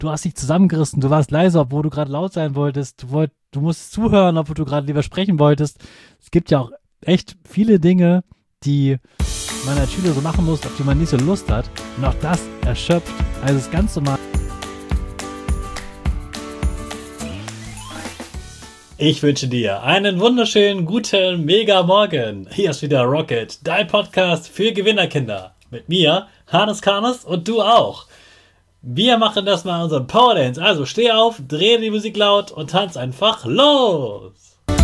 du hast dich zusammengerissen, du warst leise, obwohl du gerade laut sein wolltest, du musstest zuhören, obwohl du gerade lieber sprechen wolltest. Es gibt ja auch echt viele Dinge, die man als Schüler so machen muss, auf die man nicht so Lust hat. Und auch das erschöpft. Also das ganz normal. Ich wünsche dir einen wunderschönen, guten, mega Morgen. Hier ist wieder Rocket, dein Podcast für Gewinnerkinder. Mit mir, Hannes Karnes, und du auch. Wir machen das mal unseren Power Dance. Also steh auf, dreh die Musik laut und tanz einfach los.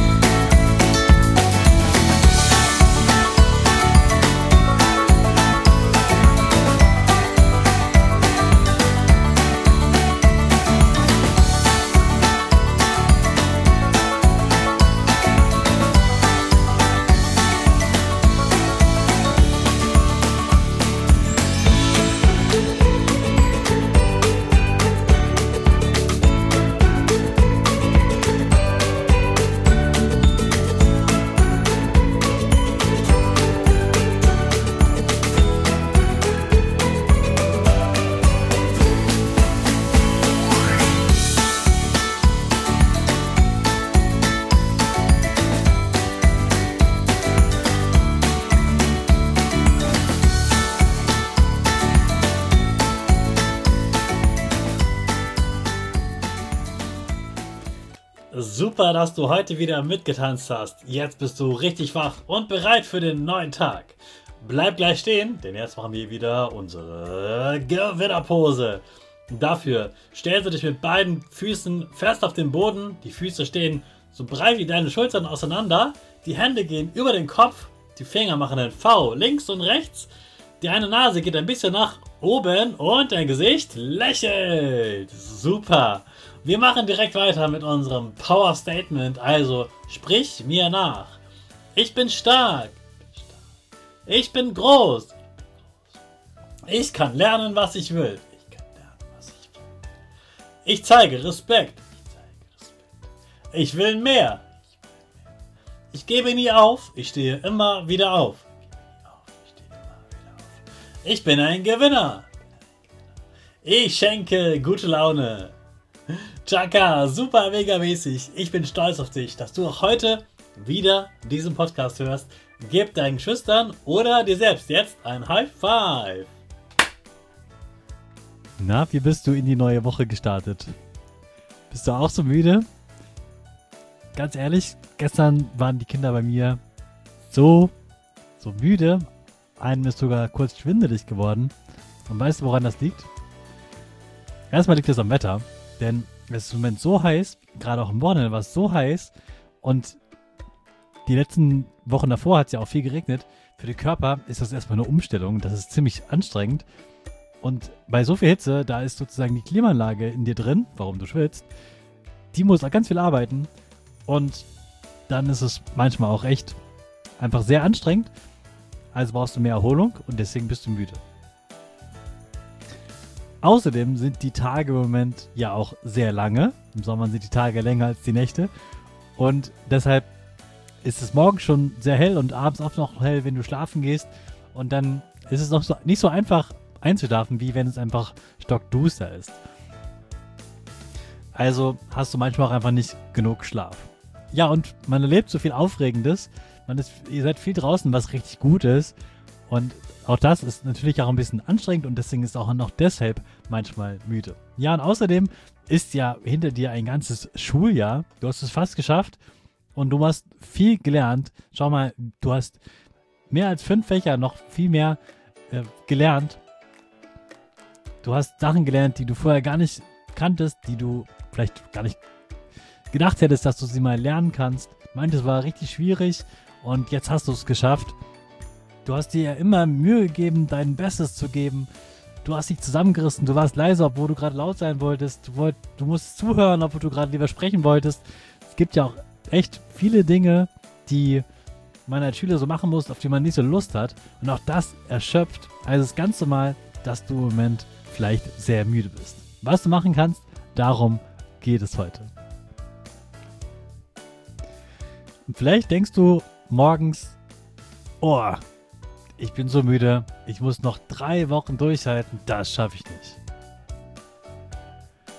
Super, dass du heute wieder mitgetanzt hast. Jetzt bist du richtig wach und bereit für den neuen Tag. Bleib gleich stehen, denn jetzt machen wir wieder unsere Gewinnerpose. Dafür stellst du dich mit beiden Füßen fest auf den Boden. Die Füße stehen so breit wie deine Schultern auseinander. Die Hände gehen über den Kopf. Die Finger machen ein V links und rechts. Die eine Nase geht ein bisschen nach oben und dein Gesicht lächelt. Super. Wir machen direkt weiter mit unserem Power Statement. Also sprich mir nach. Ich bin stark. Ich bin groß. Ich kann lernen, was ich will. Ich zeige Respekt. Ich will mehr. Ich gebe nie auf. Ich stehe immer wieder auf. Ich bin ein Gewinner. Ich schenke gute Laune. Chaka, super mega mäßig. Ich bin stolz auf dich, dass du auch heute wieder diesen Podcast hörst. Gib deinen Geschwistern oder dir selbst jetzt ein High Five. Na, wie bist du in die neue Woche gestartet? Bist du auch so müde? Ganz ehrlich, gestern waren die Kinder bei mir so müde. Einem ist sogar kurz schwindelig geworden. Und weißt du, woran das liegt? Erstmal liegt es am Wetter, denn es ist im Moment so heiß, gerade auch im Wochenende war es so heiß und die letzten Wochen davor hat es ja auch viel geregnet. Für den Körper ist das erstmal eine Umstellung, das ist ziemlich anstrengend und bei so viel Hitze, da ist sozusagen die Klimaanlage in dir drin, warum du schwitzt, die muss auch ganz viel arbeiten und dann ist es manchmal auch echt einfach sehr anstrengend, also brauchst du mehr Erholung und deswegen bist du müde. Außerdem sind die Tage im Moment ja auch sehr lange. Im Sommer sind die Tage länger als die Nächte. Und deshalb ist es morgens schon sehr hell und abends auch noch hell, wenn du schlafen gehst. Und dann ist es noch nicht so einfach einzuschlafen, wie wenn es einfach stockduster ist. Also hast du manchmal auch einfach nicht genug Schlaf. Ja, und man erlebt so viel Aufregendes. Ihr seid viel draußen, was richtig gut ist. Und auch das ist natürlich auch ein bisschen anstrengend und deswegen ist auch noch deshalb manchmal müde. Ja, und außerdem ist ja hinter dir ein ganzes Schuljahr. Du hast es fast geschafft und du hast viel gelernt. Schau mal, du hast mehr als 5 Fächer, noch viel mehr gelernt. Du hast Sachen gelernt, die du vorher gar nicht kanntest, die du vielleicht gar nicht gedacht hättest, dass du sie mal lernen kannst. Manches war richtig schwierig und jetzt hast du es geschafft. Du hast dir ja immer Mühe gegeben, dein Bestes zu geben. Du hast dich zusammengerissen, du warst leise, obwohl du gerade laut sein wolltest. Du musstest zuhören, obwohl du gerade lieber sprechen wolltest. Es gibt ja auch echt viele Dinge, die man als Schüler so machen muss, auf die man nicht so Lust hat. Und auch das erschöpft. Also es ist ganz normal, dass du im Moment vielleicht sehr müde bist. Was du machen kannst, darum geht es heute. Und vielleicht denkst du morgens, oh, ich bin so müde, ich muss noch 3 Wochen durchhalten, das schaffe ich nicht.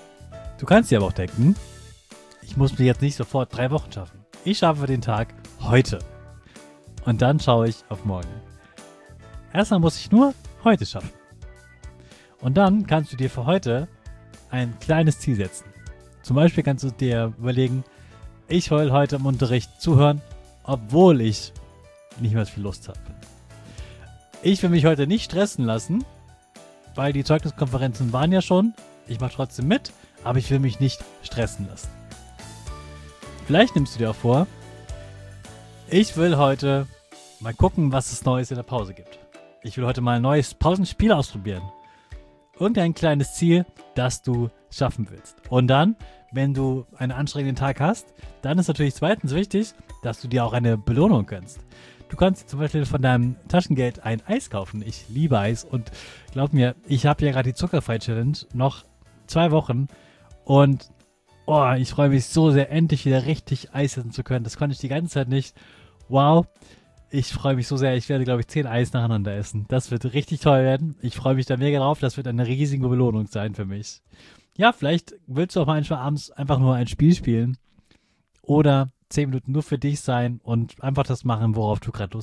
Du kannst dir aber auch denken, ich muss mir jetzt nicht sofort 3 Wochen schaffen. Ich schaffe den Tag heute. Und dann schaue ich auf morgen. Erstmal muss ich nur heute schaffen. Und dann kannst du dir für heute ein kleines Ziel setzen. Zum Beispiel kannst du dir überlegen, ich will heute im Unterricht zuhören, obwohl ich nicht mehr so viel Lust habe. Ich will mich heute nicht stressen lassen, weil die Zeugniskonferenzen waren ja schon. Ich mache trotzdem mit, aber ich will mich nicht stressen lassen. Vielleicht nimmst du dir auch vor, ich will heute mal gucken, was es Neues in der Pause gibt. Ich will heute mal ein neues Pausenspiel ausprobieren. Irgendein kleines Ziel, das du schaffen willst. Und dann, wenn du einen anstrengenden Tag hast, dann ist natürlich zweitens wichtig, dass du dir auch eine Belohnung gönnst. Du kannst dir zum Beispiel von deinem Taschengeld ein Eis kaufen. Ich liebe Eis und glaub mir, ich habe ja gerade die Zuckerfrei-Challenge noch 2 Wochen und ich freue mich so sehr, endlich wieder richtig Eis essen zu können. Das konnte ich die ganze Zeit nicht. Wow, ich freue mich so sehr. Ich werde, glaube ich, 10 Eis nacheinander essen. Das wird richtig toll werden. Ich freue mich da mega drauf. Das wird eine riesige Belohnung sein für mich. Ja, vielleicht willst du auch manchmal abends einfach nur ein Spiel spielen oder 10 Minuten nur für dich sein und einfach das machen, worauf du gerade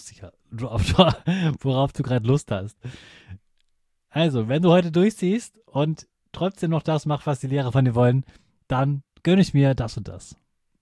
Lust hast. Also, wenn du heute durchziehst und trotzdem noch das machst, was die Lehrer von dir wollen, dann gönne ich mir das und das.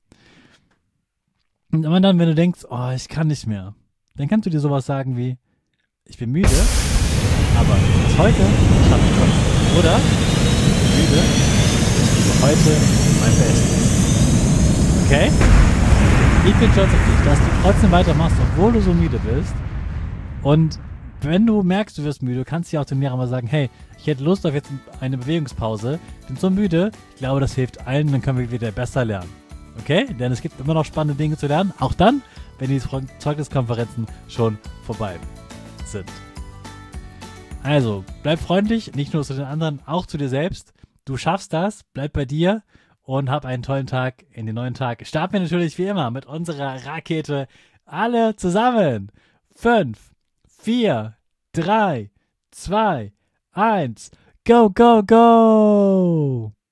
Und dann, wenn du denkst, ich kann nicht mehr, dann kannst du dir sowas sagen wie, ich bin müde, aber das heute schaffe ich trotzdem. Oder, ich bin müde, ich gebe heute mein Bestes. Okay? Ich bin stolz auf dich, dass du trotzdem weitermachst, obwohl du so müde bist. Und wenn du merkst, du wirst müde, kannst du ja auch dem Lehrer mal sagen, hey, ich hätte Lust auf jetzt eine Bewegungspause, bin so müde, ich glaube, das hilft allen, dann können wir wieder besser lernen. Okay? Denn es gibt immer noch spannende Dinge zu lernen, auch dann, wenn die Zeugniskonferenzen schon vorbei sind. Also, bleib freundlich, nicht nur zu den anderen, auch zu dir selbst. Du schaffst das, bleib bei dir und hab einen tollen Tag in den neuen Tag. Starten wir natürlich wie immer mit unserer Rakete alle zusammen. 5, 4, 3, 2, 1, go, go, go!